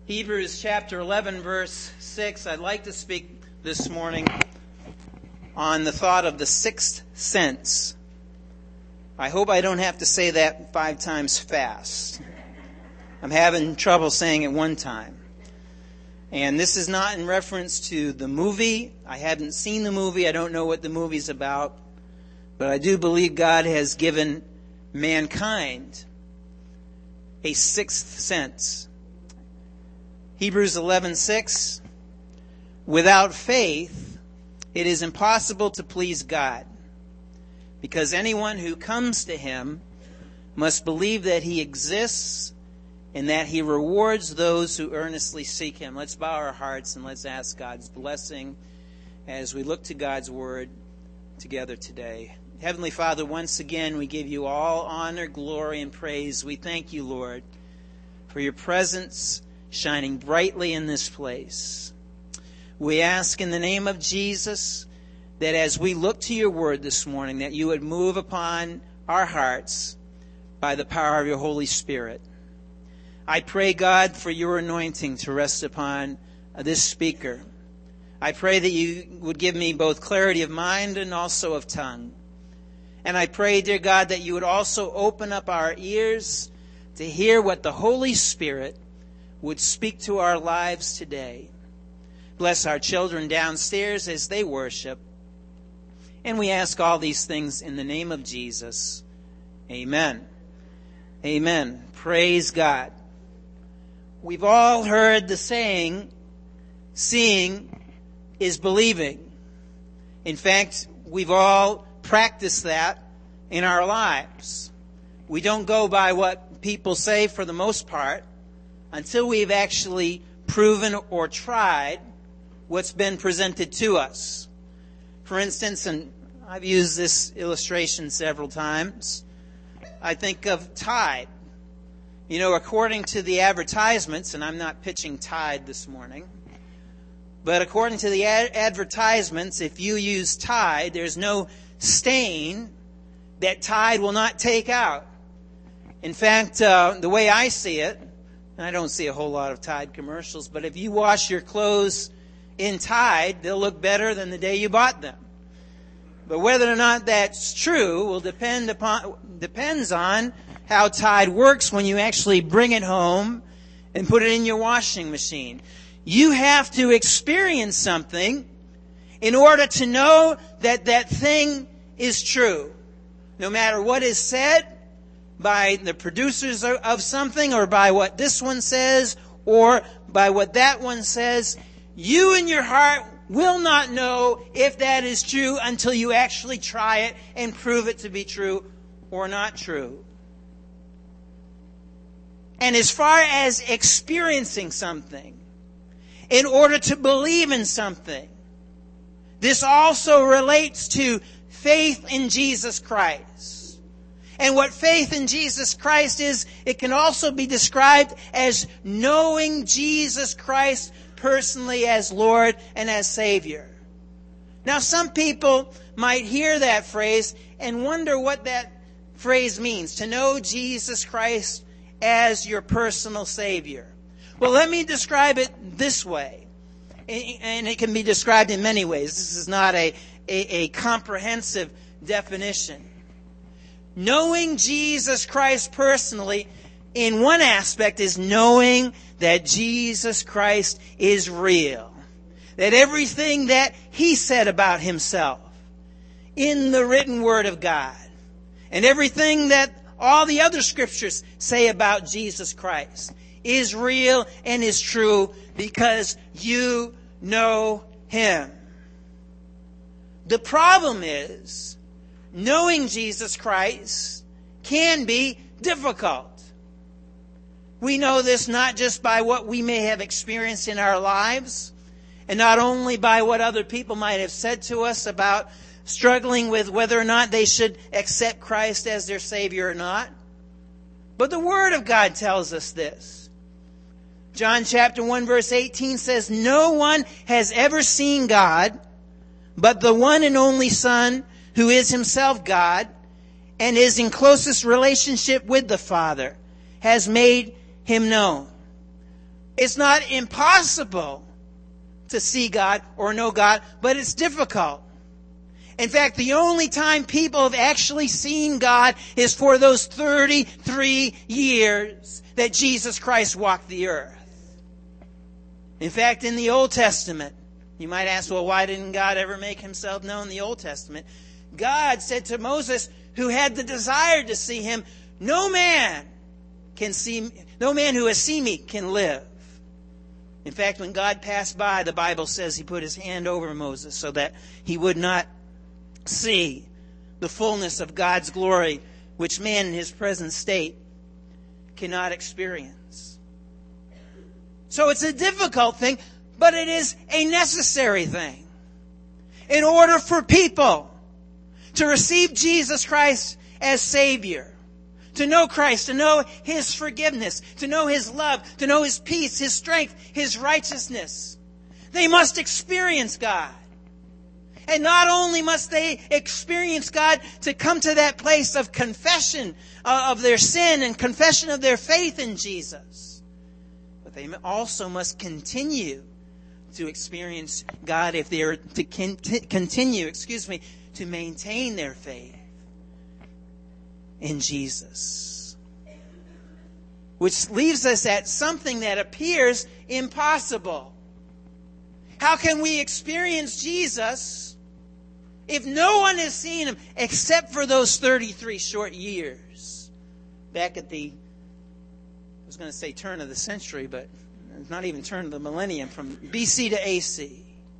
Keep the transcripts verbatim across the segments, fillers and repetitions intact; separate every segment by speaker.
Speaker 1: Hebrews chapter eleven, verse six. I'd like to speak this morning on the thought of the sixth sense. I hope I don't have to say that five times fast. I'm having trouble saying it one time. And this is not in reference to the movie. I haven't seen the movie. I don't know what the movie's about. But I do believe God has given mankind a sixth sense. Hebrews eleven six, without faith, it is impossible to please God, because anyone who comes to Him must believe that He exists and that He rewards those who earnestly seek Him. Let's bow our hearts and let's ask God's blessing as we look to God's Word together today. Heavenly Father, once again, we give You all honor, glory, and praise. We thank You, Lord, for Your presence shining brightly in this place. We ask in the name of Jesus that as we look to Your Word this morning, that You would move upon our hearts by the power of Your Holy Spirit. I pray, God, for Your anointing to rest upon this speaker. I pray that You would give me both clarity of mind and also of tongue. And I pray, dear God, that You would also open up our ears to hear what the Holy Spirit would speak to our lives today. Bless our children downstairs as they worship. And we ask all these things in the name of Jesus. Amen. Amen. Praise God. We've all heard the saying, seeing is believing. In fact, we've all practiced that in our lives. We don't go by what people say for the most part until we've actually proven or tried what's been presented to us. For instance, and I've used this illustration several times, I think of Tide. You know, according to the advertisements, and I'm not pitching Tide this morning, but according to the ad- advertisements, if you use Tide, there's no stain that Tide will not take out. In fact, uh, the way I see it, and I don't see a whole lot of Tide commercials, but if you wash your clothes in Tide, they'll look better than the day you bought them. But whether or not that's true will depend upon depends on how Tide works when you actually bring it home and put it in your washing machine. You have to experience something in order to know that that thing is true. No matter what is said by the producers of something, or by what this one says, or by what that one says, you in your heart will not know if that is true until you actually try it and prove it to be true or not true. And as far as experiencing something, in order to believe in something, this also relates to faith in Jesus Christ. And what faith in Jesus Christ is, it can also be described as knowing Jesus Christ personally as Lord and as Savior. Now, some people might hear that phrase and wonder what that phrase means, to know Jesus Christ as your personal Savior. Well, let me describe it this way. And it can be described in many ways. This is not a, a, a comprehensive definition. Knowing Jesus Christ personally, in one aspect, is knowing that Jesus Christ is real. That everything that He said about Himself in the written Word of God, and everything that all the other Scriptures say about Jesus Christ, is real and is true because you know Him. The problem is, knowing Jesus Christ can be difficult. We know this not just by what we may have experienced in our lives, and not only by what other people might have said to us about struggling with whether or not they should accept Christ as their Savior or not, but the Word of God tells us this. John chapter one verse eighteen says, "No one has ever seen God, but the one and only Son, who is Himself God and is in closest relationship with the Father, has made Him known." It's not impossible to see God or know God, but it's difficult. In fact, the only time people have actually seen God is for those thirty-three years that Jesus Christ walked the earth. In fact, in the Old Testament, you might ask, well, why didn't God ever make himself known in the Old Testament? God said to Moses, who had the desire to see him, no man can see, no man who has seen me can live. In fact, when God passed by, the Bible says he put his hand over Moses so that he would not see the fullness of God's glory, which man in his present state cannot experience. So it's a difficult thing, but it is a necessary thing. In order for people to receive Jesus Christ as Savior, to know Christ, to know His forgiveness, to know His love, to know His peace, His strength, His righteousness, they must experience God. And not only must they experience God to come to that place of confession of their sin and confession of their faith in Jesus, but they also must continue to experience God if they are to continue, excuse me, to maintain their faith in Jesus. Which leaves us at something that appears impossible. How can we experience Jesus if no one has seen Him except for those thirty-three short years? Back at the, I was going to say turn of the century, but it's not even turn of the millennium, from B C to A C.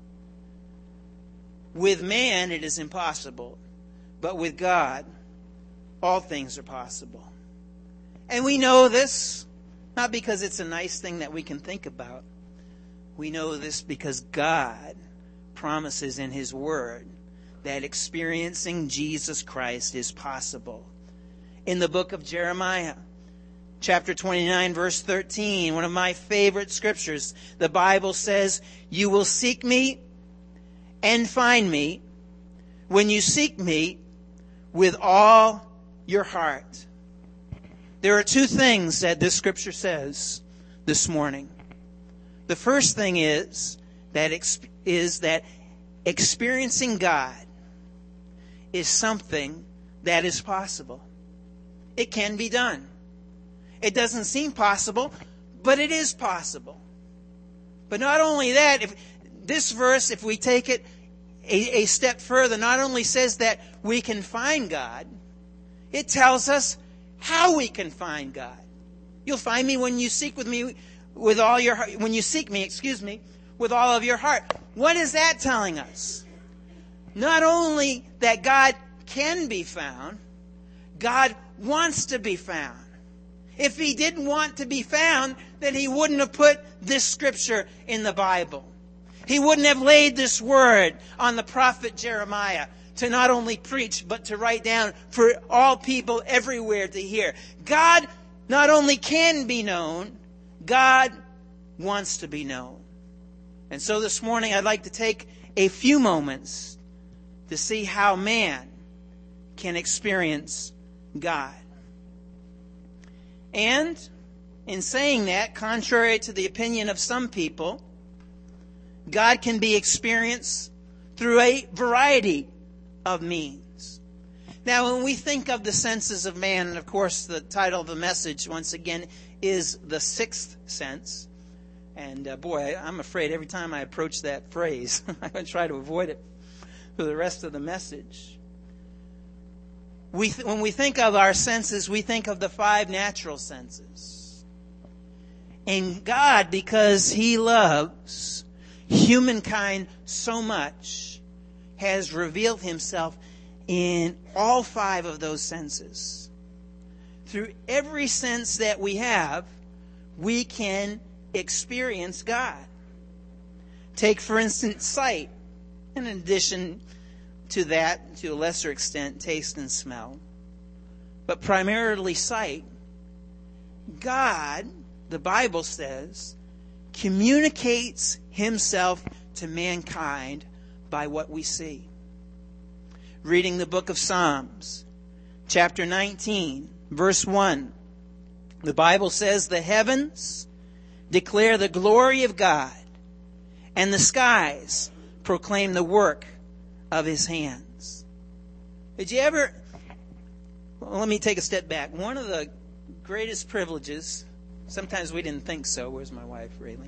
Speaker 1: With man it is impossible, but with God all things are possible. And we know this, not because it's a nice thing that we can think about. We know this because God promises in His Word that experiencing Jesus Christ is possible. In the book of Jeremiah, chapter twenty-nine, verse thirteen, one of my favorite scriptures, the Bible says, "You will seek me and find me when you seek me with all your heart." There are two things that this scripture says this morning. The first thing is that is that experiencing God is something that is possible. It can be done. It doesn't seem possible, but it is possible. But not only that, if this verse, if we take it a, a step further, not only says that we can find God, it tells us how we can find God. You'll find me when you seek with me with all your heart, when you seek me, excuse me, with all of your heart. What is that telling us? Not only that God can be found, God wants to be found. If He didn't want to be found, then He wouldn't have put this scripture in the Bible. He wouldn't have laid this word on the prophet Jeremiah to not only preach, but to write down for all people everywhere to hear. God not only can be known, God wants to be known. And so this morning I'd like to take a few moments to see how man can experience God. And in saying that, contrary to the opinion of some people, God can be experienced through a variety of means. Now, when we think of the senses of man, and of course the title of the message, once again, is the sixth sense. And uh, boy, I'm afraid every time I approach that phrase, I'm going to try to avoid it for the rest of the message. We th- when we think of our senses, we think of the five natural senses. And God, because He loves humankind so much, has revealed Himself in all five of those senses. Through every sense that we have, we can experience God. Take, for instance, sight. In addition to that, to a lesser extent, taste and smell. But primarily sight. God, the Bible says, communicates Himself to mankind by what we see. Reading the book of Psalms, chapter nineteen, verse one, the Bible says, "The heavens declare the glory of God, and the skies proclaim the work of his hands. Did you ever... Well, let me take a step back. One of the greatest privileges, sometimes we didn't think so, where's my wife, Raylene,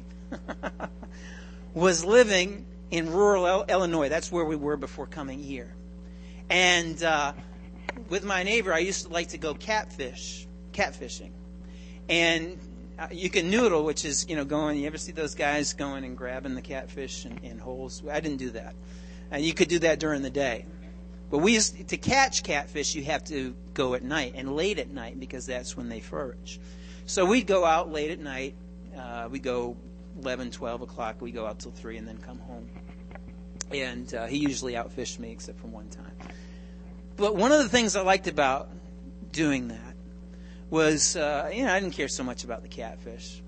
Speaker 1: was living in rural Illinois. That's where we were before coming here. And uh, with my neighbor, I used to like to go catfish, catfishing. And uh, you can noodle, which is, you know, going, you ever see those guys going and grabbing the catfish in, in holes? I didn't do that. And you could do that during the day. But we used to catch catfish, you have to go at night, and late at night, because that's when they forage. So we'd go out late at night. Uh, we go eleven, twelve o'clock. We go out till three and then come home. And uh, he usually outfished me, except for one time. But one of the things I liked about doing that was, uh, you know, I didn't care so much about the catfish,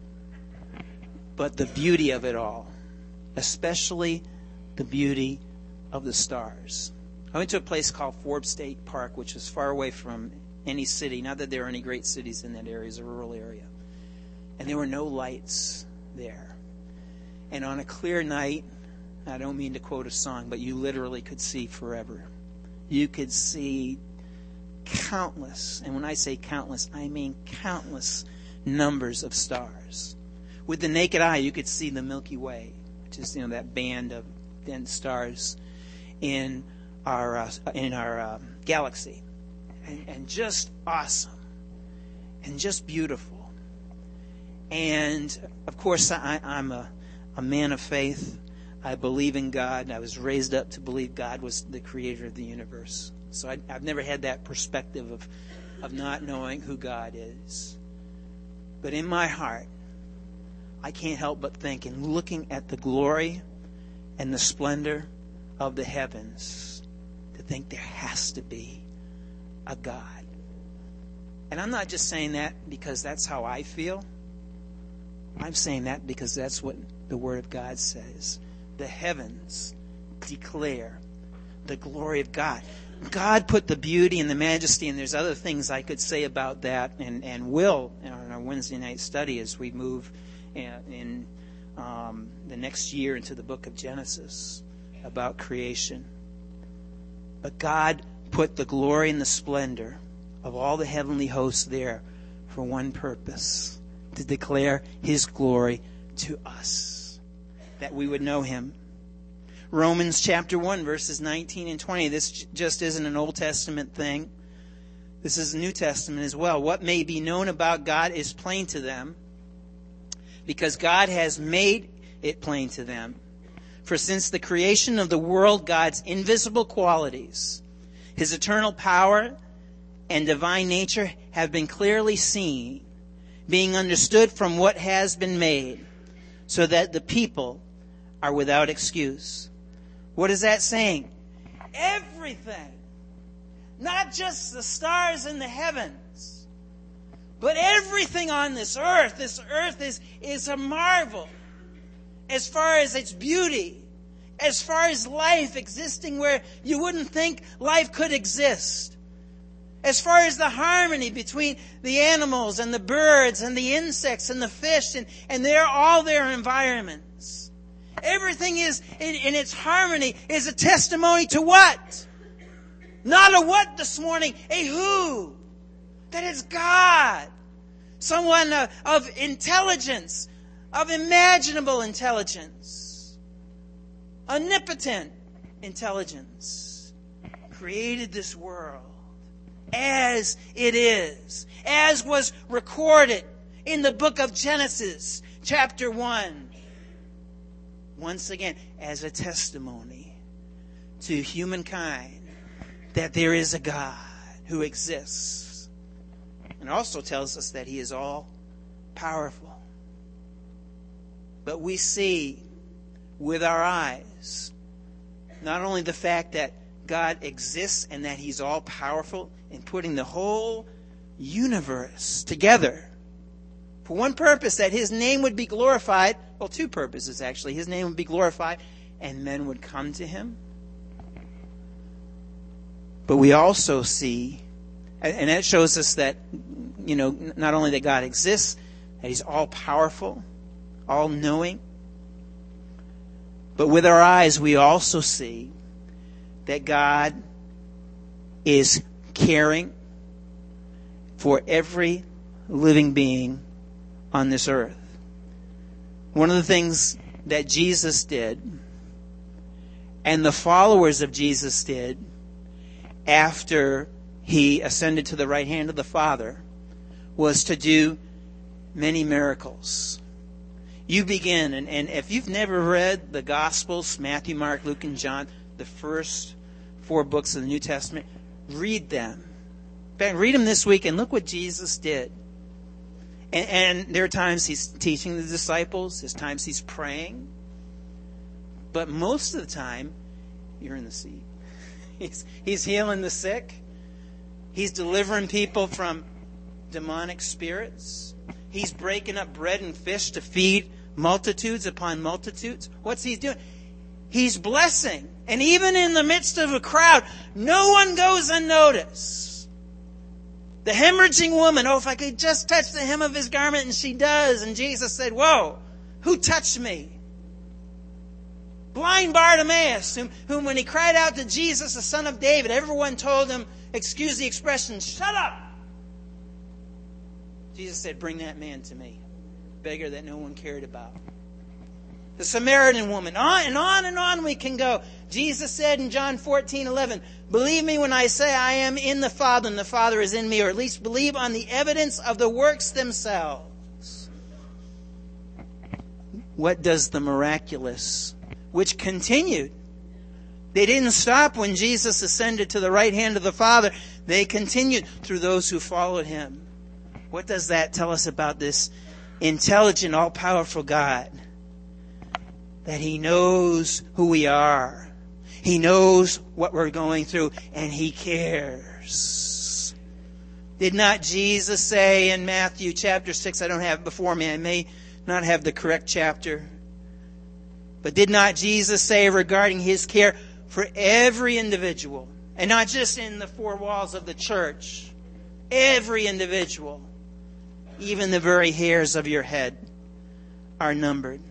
Speaker 1: but the beauty of it all, especially the beauty of the stars. I went to a place called Forbes State Park, which is far away from any city. Not that there are any great cities in that area. It's a rural area. And there were no lights there. And on a clear night, I don't mean to quote a song, but you literally could see forever. You could see countless, and when I say countless, I mean countless numbers of stars. With the naked eye, you could see the Milky Way, which is, you know, that band of dense stars in our uh, in our uh, galaxy, and, and just awesome, and just beautiful. And of course, I, I'm a, a man of faith. I believe in God. I was raised up to believe God was the creator of the universe. So I, I've never had that perspective of, of not knowing who God is. But in my heart, I can't help but think, in looking at the glory and the splendor of the heavens, to think there has to be a God. And I'm not just saying that because that's how I feel. I'm saying that because that's what the Word of God says. The heavens declare the glory of God. God put the beauty and the majesty, and there's other things I could say about that, and, and will in our Wednesday night study as we move in, in um, the next year into the book of Genesis about creation. But God put the glory and the splendor of all the heavenly hosts there for one purpose: to declare His glory to us, that we would know Him. Romans chapter one, verses nineteen and twenty. This just isn't an Old Testament thing. This is New Testament as well. What may be known about God is plain to them, because God has made it plain to them. For since the creation of the world, God's invisible qualities, His eternal power and divine nature have been clearly seen, being understood from what has been made, so that the people are without excuse. What is that saying? Everything. Not just the stars in the heavens, but everything on this earth. This earth is, is a marvel as far as its beauty, as far as life existing where you wouldn't think life could exist. As far as the harmony between the animals and the birds and the insects and the fish and, and their, all their environments. Everything is in, in its harmony is a testimony to what? Not a what this morning, a who. That it's God. Someone of, of intelligence, of imaginable intelligence, omnipotent intelligence, created this world as it is, as was recorded in the book of Genesis, chapter one. Once again, as a testimony to humankind that there is a God who exists. And also tells us that He is all powerful. But we see with our eyes not only the fact that God exists and that He's all powerful in putting the whole universe together for one purpose, that His name would be glorified. Well, two purposes actually. His name would be glorified and men would come to Him. But we also see, and that shows us that, you know, not only that God exists, that He's all powerful, all-knowing. But with our eyes, we also see that God is caring for every living being on this earth. One of the things that Jesus did, and the followers of Jesus did, after he ascended to the right hand of the Father, was to do many miracles. You begin, and, and if you've never read the Gospels, Matthew, Mark, Luke, and John, the first four books of the New Testament, read them. In fact, read them this week and look what Jesus did. And, and there are times he's teaching the disciples, there's times he's praying. But most of the time, you're in the seat. He's, he's healing the sick. He's delivering people from demonic spirits. He's breaking up bread and fish to feed multitudes upon multitudes. What's he doing? He's blessing. And even in the midst of a crowd, no one goes unnoticed. The hemorrhaging woman, oh, if I could just touch the hem of his garment, and she does. And Jesus said, whoa, who touched me? Blind Bartimaeus, whom, whom when he cried out to Jesus, the Son of David, everyone told him, excuse the expression, shut up. Jesus said, bring that man to me. Beggar that no one cared about. The Samaritan woman, on and on and on we can go. Jesus said in John fourteen eleven, believe me when I say I am in the Father and the Father is in me, or at least believe on the evidence of the works themselves. What does the miraculous, which continued? They didn't stop when Jesus ascended to the right hand of the Father. They continued through those who followed him. What does that tell us about this intelligent, all-powerful God? That he knows who we are. He knows what we're going through, and he cares. Did not Jesus say in Matthew chapter six, I don't have it before me, I may not have the correct chapter, but did not Jesus say regarding his care for every individual, and not just in the four walls of the church, every individual, even the very hairs of your head are numbered.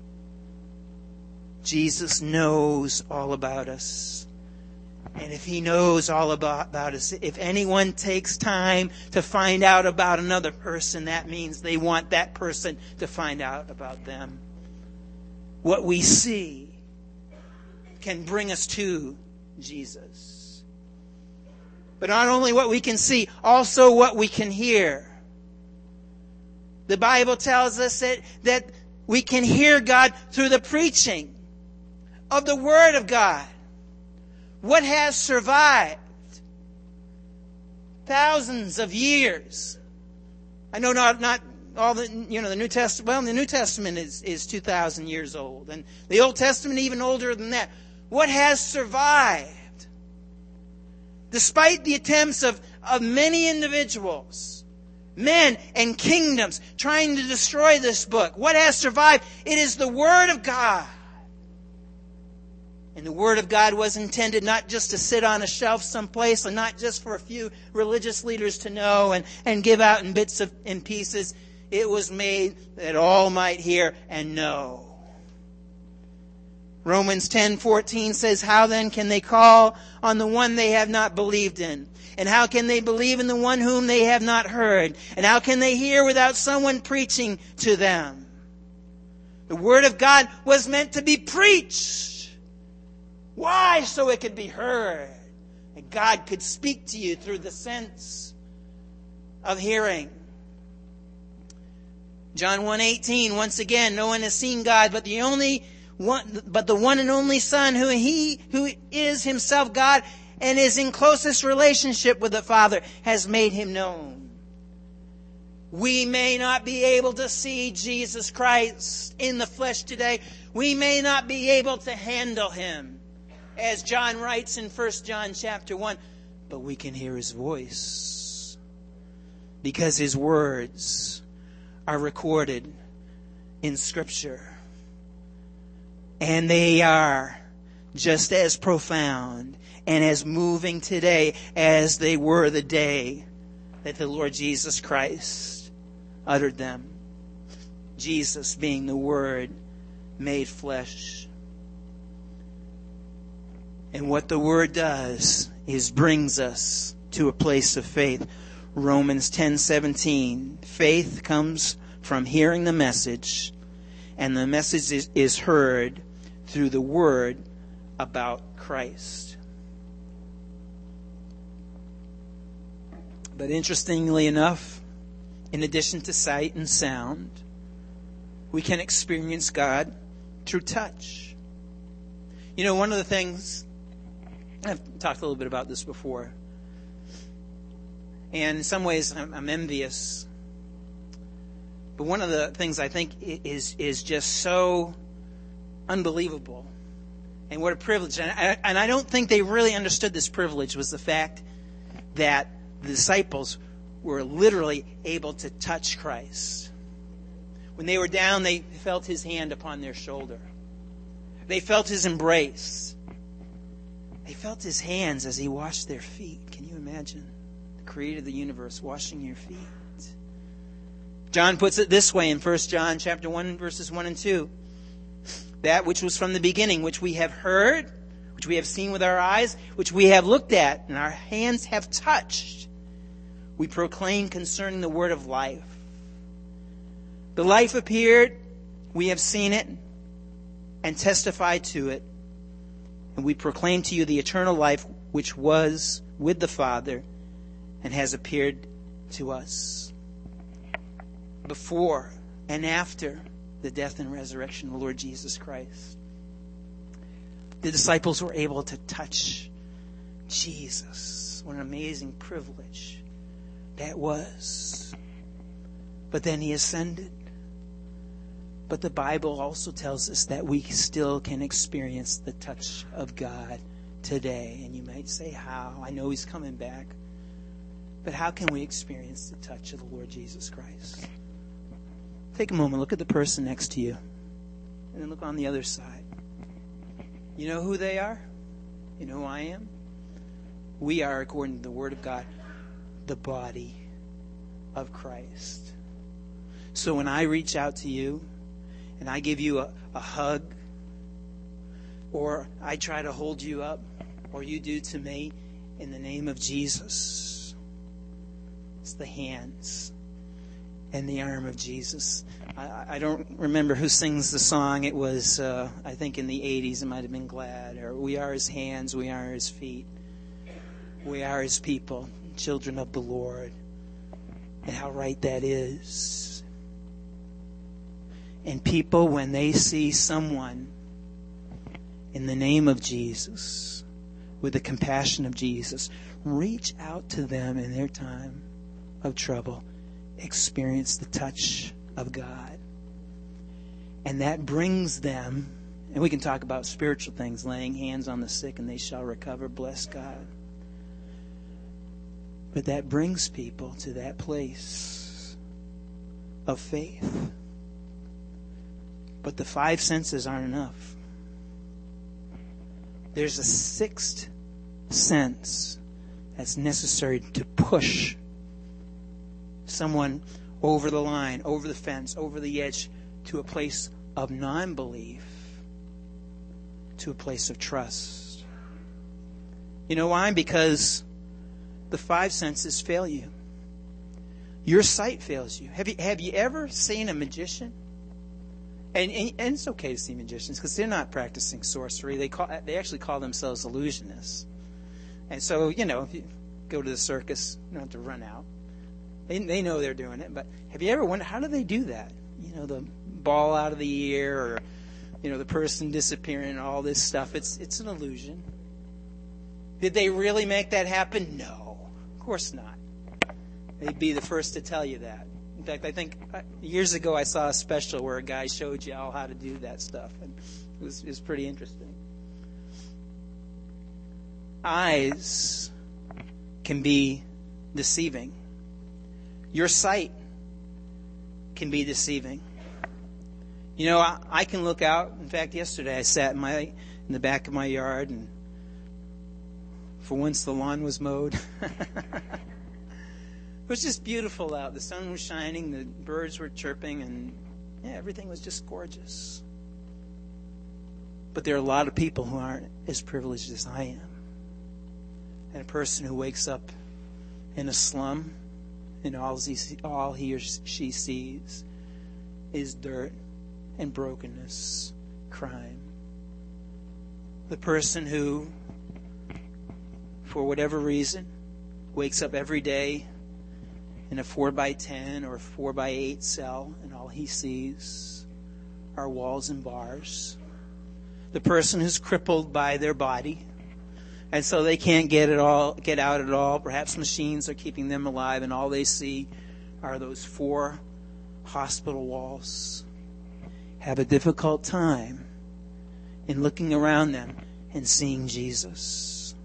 Speaker 1: Jesus knows all about us. And if he knows all about, about us, if anyone takes time to find out about another person, that means they want that person to find out about them. What we see can bring us to Jesus. But not only what we can see, also what we can hear. The Bible tells us that, that we can hear God through the preaching of the Word of God. What has survived thousands of years? I know not not all the you know the New Testament. Well, the New Testament is is two thousand years old, and the Old Testament even older than that. What has survived, despite the attempts of of many individuals, men and kingdoms trying to destroy this book? What has survived? It is the Word of God. And the Word of God was intended not just to sit on a shelf someplace, and not just for a few religious leaders to know and, and give out in bits of in pieces. It was made that all might hear and know. Romans ten fourteen says, how then can they call on the one they have not believed in? And how can they believe in the one whom they have not heard? And how can they hear without someone preaching to them? The Word of God was meant to be preached. Why? So it could be heard. And God could speak to you through the sense of hearing. John one eighteen, once again, no one has seen God but the only one, but the one and only Son, who he who is himself God and is in closest relationship with the Father, has made him known. We may not be able to see Jesus Christ in the flesh today. We may not be able to handle him, as John writes in First John chapter one, but we can hear his voice because his words are recorded in Scripture. And they are just as profound and as moving today as they were the day that the Lord Jesus Christ uttered them. Jesus being the Word made flesh. And what the Word does is brings us to a place of faith. Romans ten seventeen. Faith comes from hearing the message, and the message is, is heard through the Word about Christ. But interestingly enough, in addition to sight and sound, we can experience God through touch. You know, one of the things, I've talked a little bit about this before, and in some ways I'm, I'm envious. But one of the things I think is is just so unbelievable, and what a privilege. And I, and I don't think they really understood this privilege was the fact that the disciples were literally able to touch Christ. When they were down, they felt His hand upon their shoulder. They felt His embrace. They felt His hands as He washed their feet. Can you imagine? The Creator of the universe washing your feet. John puts it this way in First John chapter one, verses one and two. That which was from the beginning, which we have heard, which we have seen with our eyes, which we have looked at, and our hands have touched, we proclaim concerning the word of life. The life appeared, we have seen it, and testify to it. And we proclaim to you the eternal life which was with the Father and has appeared to us. Before and after the death and resurrection of the Lord Jesus Christ, the disciples were able to touch Jesus. What an amazing privilege that was. But then He ascended. But the Bible also tells us that we still can experience the touch of God today. And you might say, how? I know He's coming back. But how can we experience the touch of the Lord Jesus Christ? Take a moment, look at the person next to you. And then look on the other side. You know who they are? You know who I am? We are, according to the Word of God, the body of Christ. So when I reach out to you, and I give you a, a hug, or I try to hold you up, or you do to me, in the name of Jesus, it's the hands and the arm of Jesus. I, I don't remember who sings the song. It was, uh, I think in the eighties, it might have been Glad, or we are His hands, we are His feet. We are His people, children of the Lord. And how right that is. And people, when they see someone in the name of Jesus, with the compassion of Jesus, reach out to them in their time of trouble, experience the touch of God. And that brings them, and we can talk about spiritual things, laying hands on the sick and they shall recover, bless God. But that brings people to that place of faith. But the five senses aren't enough. There's a sixth sense that's necessary to push someone over the line, over the fence, over the edge, to a place of non-belief, to a place of trust. You know why? Because the five senses fail you. Your sight fails you. Have you have you ever seen a magician? And, and, and it's okay to see magicians because they're not practicing sorcery. They call they actually call themselves illusionists. And so, you know, if you go to the circus, you don't have to run out. They they know they're doing it. But have you ever wondered, how do they do that? You know, the ball out of the ear, or, you know, the person disappearing and all this stuff. It's it's an illusion. Did they really make that happen? No, of course not. They'd be the first to tell you that. In fact, I think years ago I saw a special where a guy showed you all how to do that stuff, and it was, it was pretty interesting. Eyes can be deceiving. Your sight can be deceiving. You know, I, I can look out. In fact, yesterday I sat in my in the back of my yard, and for once the lawn was mowed. It was just beautiful out. The sun was shining, the birds were chirping, and Yeah, everything was just gorgeous. But there are a lot of people who aren't as privileged as I am. And a person who wakes up in a slum and all he, all he or she sees is dirt and brokenness, crime. The person who, for whatever reason, wakes up every day in a four by ten or four by eight cell and all he sees are walls and bars. The person who's crippled by their body, and so they can't get it all, get out at all. Perhaps machines are keeping them alive, and all they see are those four hospital walls. Have a difficult time in looking around them and seeing Jesus.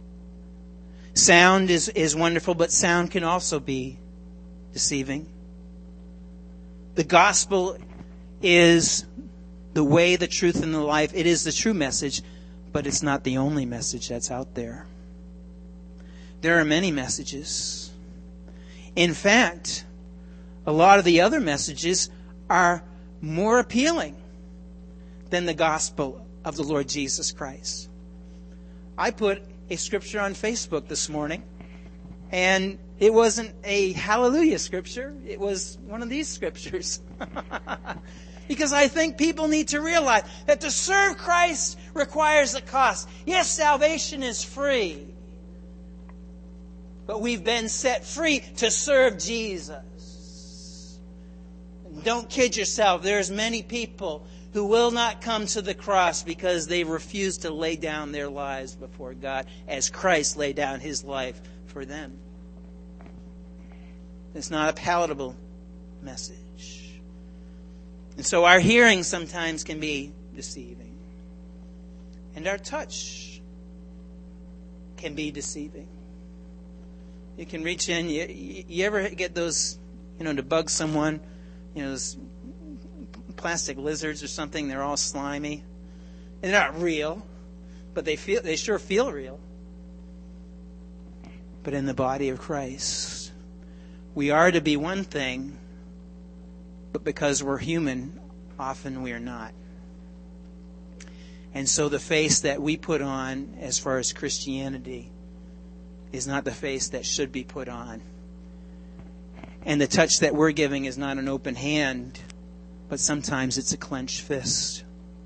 Speaker 1: Sound is, is wonderful, but sound can also be deceiving. The gospel is the way, the truth, and the life. It is the true message, but it's not the only message that's out there. There are many messages. In fact, a lot of the other messages are more appealing than the gospel of the Lord Jesus Christ. I put a scripture on Facebook this morning, and it wasn't a hallelujah scripture. It was one of these scriptures. Because I think people need to realize that to serve Christ requires a cost. Yes, salvation is free. But we've been set free to serve Jesus. And don't kid yourself. There's many people who will not come to the cross because they refuse to lay down their lives before God as Christ laid down His life for them. It's not a palatable message. And so our hearing sometimes can be deceiving. And our touch can be deceiving. You can reach in. You, you ever get those, you know, to bug someone, you know, those plastic lizards or something, they're all slimy. And they're not real, but they feel they sure feel real. But in the body of Christ, we are to be one thing, but because we're human, often we are not. And so the face that we put on as far as Christianity is not the face that should be put on. And the touch that we're giving is not an open hand, but sometimes it's a clenched fist.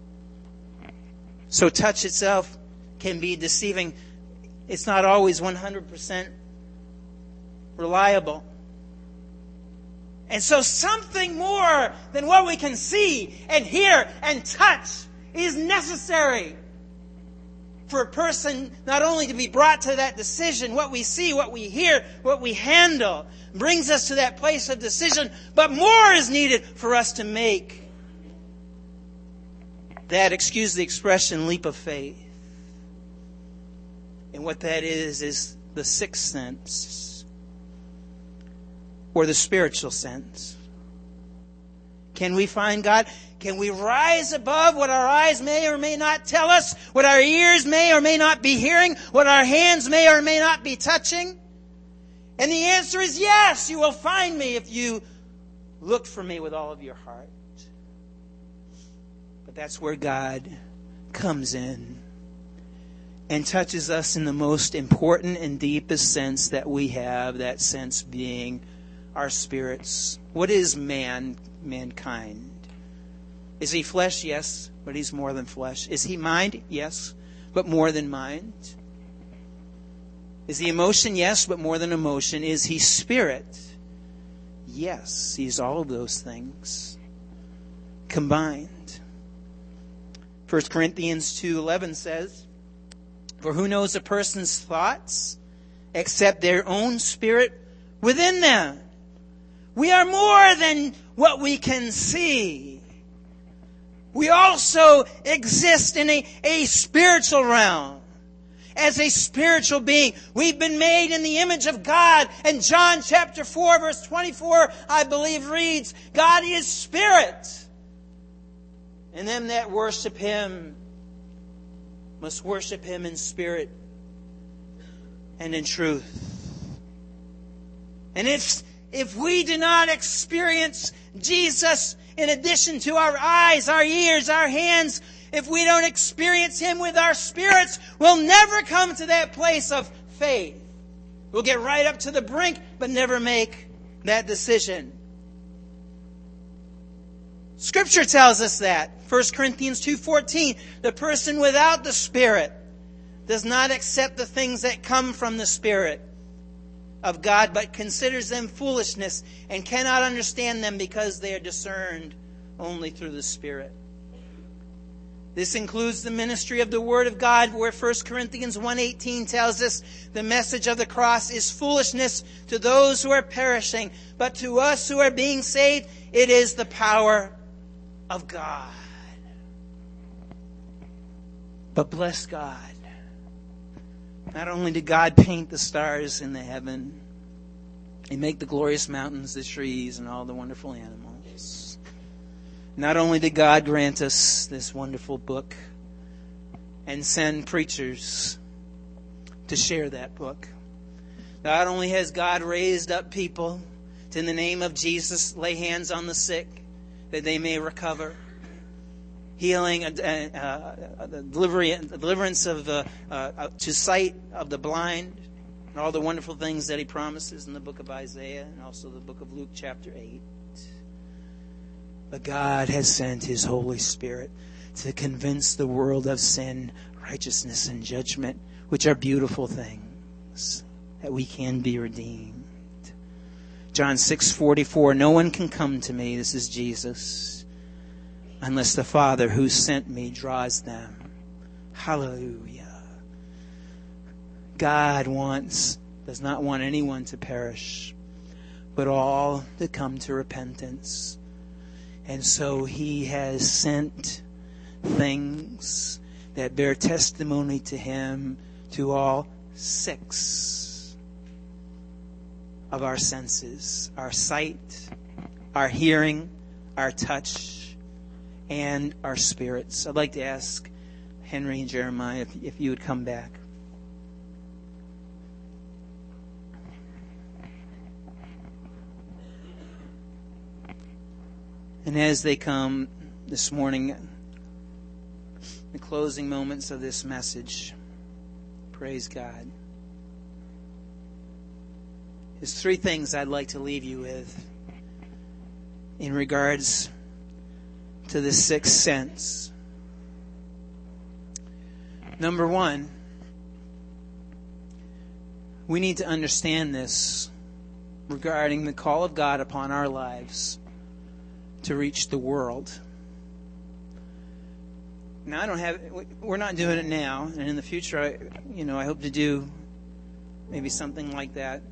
Speaker 1: So touch itself can be deceiving. It's not always one hundred percent reliable. And so something more than what we can see and hear and touch is necessary for a person not only to be brought to that decision. What we see, what we hear, what we handle brings us to that place of decision, but more is needed for us to make that, excuse the expression, leap of faith. And what that is, is the sixth sense, or the spiritual sense. Can we find God? Can we rise above what our eyes may or may not tell us, what our ears may or may not be hearing, what our hands may or may not be touching? And the answer is yes, you will find me if you look for me with all of your heart. But that's where God comes in and touches us in the most important and deepest sense that we have, that sense being our spirits. What is man, mankind? Is he flesh? Yes, but he's more than flesh. Is he mind? Yes, but more than mind. Is he emotion? Yes, but more than emotion. Is he spirit? Yes, he's all of those things combined. First Corinthians two eleven says, "For who knows a person's thoughts except their own spirit within them?" We are more than what we can see. We also exist in a, a spiritual realm. As a spiritual being, we've been made in the image of God. And John chapter four, verse twenty-four, I believe reads, God is spirit. And them that worship Him must worship Him in spirit and in truth. And if If we do not experience Jesus In addition to our eyes, our ears, our hands, if we don't experience Him with our spirits, we'll never come to that place of faith. We'll get right up to the brink, but never make that decision. Scripture tells us that. First Corinthians two fourteen, the person without the Spirit does not accept the things that come from the Spirit of God, but considers them foolishness and cannot understand them because they are discerned only through the Spirit. This includes the ministry of the Word of God, where First Corinthians one eighteen tells us the message of the cross is foolishness to those who are perishing, but to us who are being saved, it is the power of God. But bless God. Not only did God paint the stars in the heaven and make the glorious mountains, the trees, and all the wonderful animals. Not only did God grant us this wonderful book and send preachers to share that book. Not only has God raised up people to, in the name of Jesus, lay hands on the sick that they may recover. Healing, uh, uh, delivery, deliverance of uh, uh, to sight of the blind, and all the wonderful things that He promises in the book of Isaiah and also the book of Luke chapter eight. But God has sent His Holy Spirit to convince the world of sin, righteousness, and judgment, which are beautiful things, that we can be redeemed. John six forty-four, no one can come to me, this is Jesus, unless the Father who sent me draws them. Hallelujah. God wants, does not want anyone to perish, but all to come to repentance. And so He has sent things that bear testimony to Him to all six of our senses. Our sight, our hearing, our touch, and our spirits. I'd like to ask Henry and Jeremiah if, if you would come back. And as they come this morning, the closing moments of this message, praise God. There's three things I'd like to leave you with in regards to the sixth sense. Number one, we need to understand this regarding the call of God upon our lives to reach the world. Now, I don't have, we're not doing it now, and in the future, I, you know, I hope to do maybe something like that.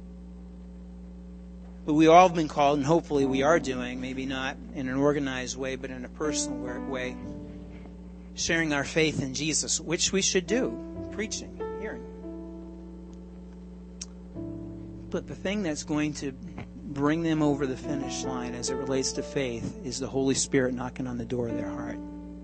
Speaker 1: But we all have been called, and hopefully we are doing, maybe not in an organized way, but in a personal way, sharing our faith in Jesus, which we should do, preaching, hearing. But the thing that's going to bring them over the finish line as it relates to faith is the Holy Spirit knocking on the door of their heart.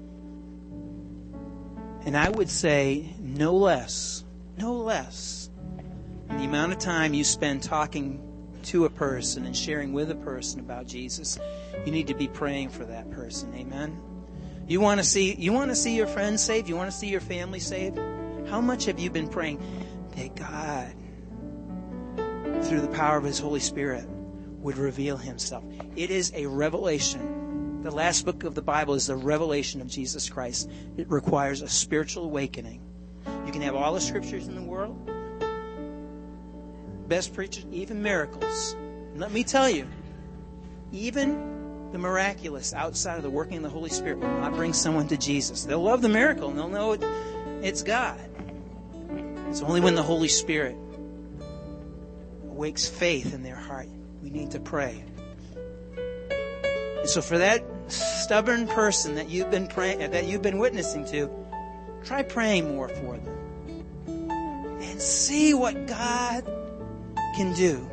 Speaker 1: And I would say no less, no less than the amount of time you spend talking to a person and sharing with a person about Jesus, you need to be praying for that person. Amen? You want to see, you want to see your friends saved? You want to see your family saved? How much have you been praying that God, through the power of His Holy Spirit, would reveal Himself? It is a revelation. The last book of the Bible is the revelation of Jesus Christ. It requires a spiritual awakening. You can have all the scriptures in the world, best preachers, even miracles. And let me tell you, even the miraculous outside of the working of the Holy Spirit will not bring someone to Jesus. They'll love the miracle and they'll know it, it's God. It's only when the Holy Spirit awakes faith in their heart. We need to pray. And so for that stubborn person that you've been praying, that you've been witnessing to, try praying more for them. And see what God can do.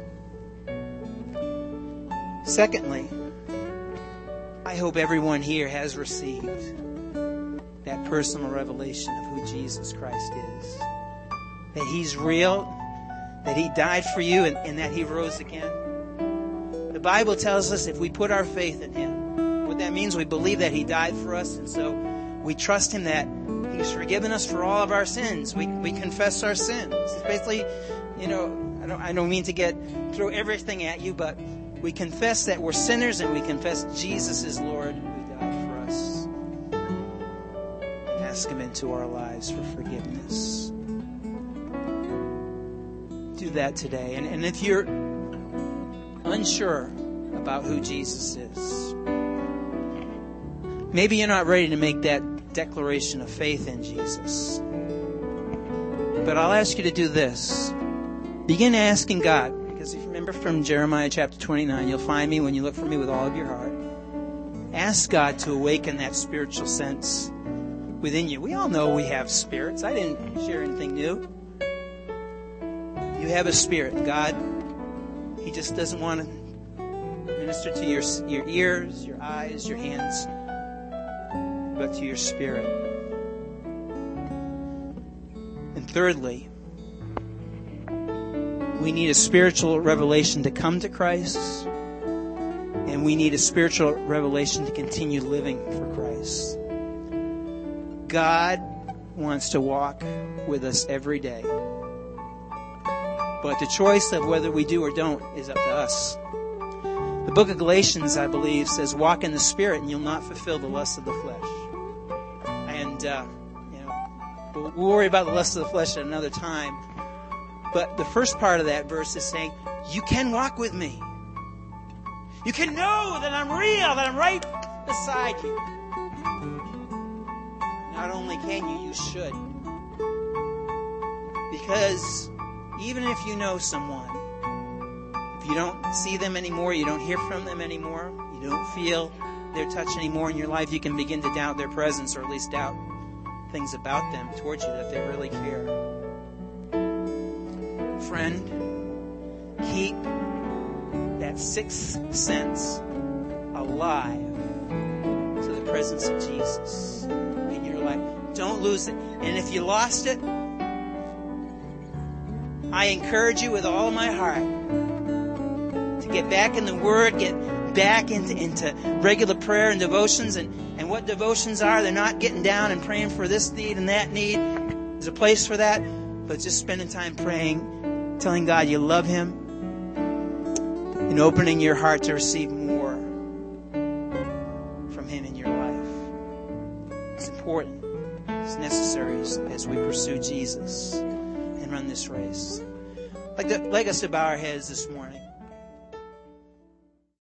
Speaker 1: Secondly, I hope everyone here has received that personal revelation of who Jesus Christ is. That He's real, that He died for you, and, and that He rose again. The Bible tells us if we put our faith in Him, what that means, we believe that He died for us, and so we trust Him that He's forgiven us for all of our sins. We we confess our sins. It's basically, you know, I don't I don't mean to get throw everything at you, but we confess that we're sinners, and we confess Jesus is Lord, who died for us. And ask Him into our lives for forgiveness. Do that today. And, and if you're unsure about who Jesus is, maybe you're not ready to make that declaration of faith in Jesus, but I'll ask you to do this. Begin asking God, because if you remember from Jeremiah chapter twenty-nine, you'll find me when you look for me with all of your heart. Ask God to awaken that spiritual sense within you. We all know we have spirits. I didn't share anything new. You have a spirit. God, He just doesn't want to minister to your, your ears, your eyes, your hands, but to your spirit. And thirdly, we need a spiritual revelation to come to Christ, and we need a spiritual revelation to continue living for Christ. God wants to walk with us every day, but the choice of whether we do or don't is up to us. The book of Galatians, I believe, says, walk in the Spirit and you'll not fulfill the lust of the flesh. And, uh, you know, we'll, we'll worry about the lust of the flesh at another time. But the first part of that verse is saying, you can walk with me. You can know that I'm real, that I'm right beside you. Not only can you, you should. Because even if you know someone, if you don't see them anymore, you don't hear from them anymore, you don't feel their touch anymore in your life, you can begin to doubt their presence, or at least doubt things about them towards you, that they really care. Friend, keep that sixth sense alive to the presence of Jesus in your life. Don't lose it. And if you lost it, I encourage you with all of my heart to get back in the Word, get back into, into regular prayer and devotions. And, and what devotions are, they're not getting down and praying for this need and that need. There's a place for that. But just spending time praying, telling God you love Him, and opening your heart to receive more from Him in your life. It's important. It's necessary as, as we pursue Jesus and run this race. I'd like, to, like us to bow our heads this morning.